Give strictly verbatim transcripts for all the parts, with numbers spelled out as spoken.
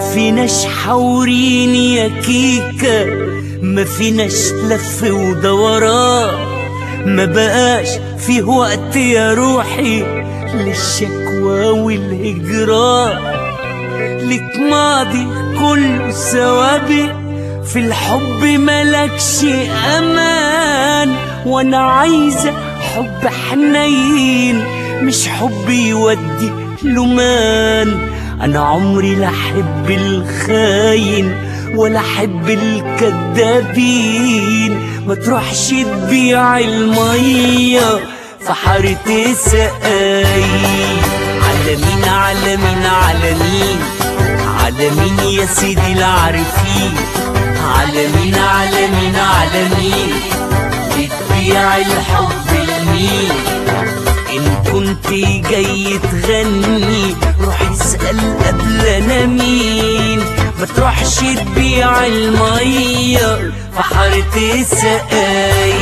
فيناش حورين يا كيكة، ما فيناش لف ودوران، ما بقاش فيه وقت يا روحي للشكوى والهجران. لك ماضي كله سوابق، في الحب ملكش امان، وانا عايزة حب حنين مش حب يودي لمان. انا عمري لا احب الخاين ولا احب الكدابين، ما تروحش تبيع المية في حارة سقاي. على مين على مين على مين على مين يا سيدي العارفين، على مين على مين على مين بتبيع الحب لمين؟ إن كنت جاي تغني روح اسأل قبل أنا مين، ما تروحش تبيع المية في حارة سقاي.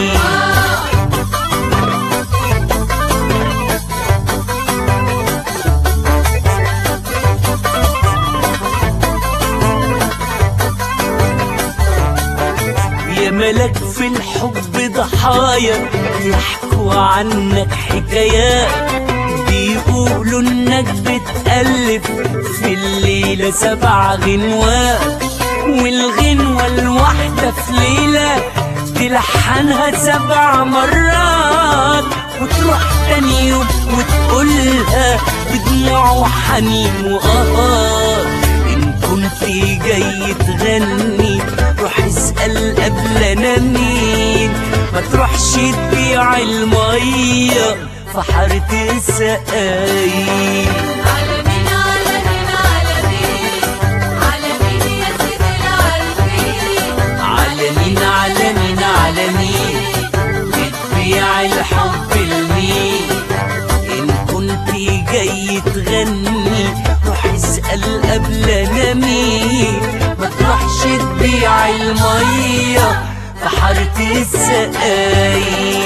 يا ملك في الحب ضحايا يحكوا عنك حكايات، بيقولوا انك بتألف في الليلة سبع غنوات، والغنوة الواحدة في ليلة تلحنها سبع مرات، وتروح تاني يوم وتقولها بدموع وحنين وقهار. إن كنت جاي تغني روح اسأل قبل أنا مين، ما تروحش تبيع المية في حارة سقاي. على مين على مين على مين على مين يا سيدي العارفين، على مين على مين على مين بتبيع الحب لمين؟ إن كنت جاي تغني روح اسأل قبل أنا مين، ما تروحش تبيع المية في حارة سقاي.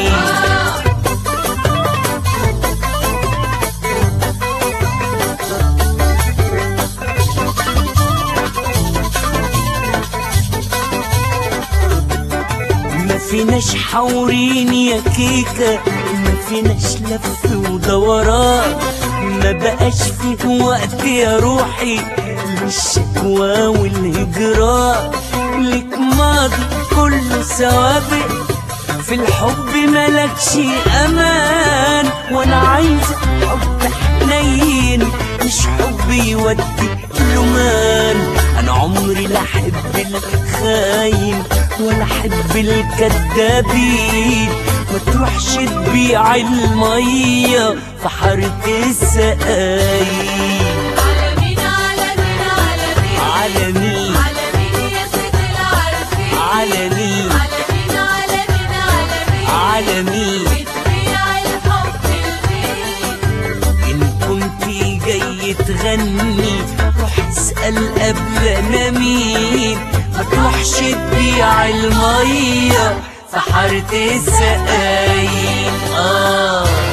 ما فيناش حورين يا كيكة، ما فيناش لف ودوران، ما بقاش فيه وقت يا روحي للشكوى والهجران. لك ماضي كله سوابق، في الحب ملكش امان، وانا عايزة حب حنين مش حب يودي لمان. انا عمري لا احب الخاين ولا احب الكدابين، ما تروحش تبيع المية في حارة سقاي. على مين على مين على مين على مين على مين يا سيدي العارفين، على مين على مين على مين على على مين مين بتبيع الحب لمين؟ إن كنت جاي تغني روح اسأل قبل أنا مين، ما تروحش تبيع المية في حارة سقاي. آه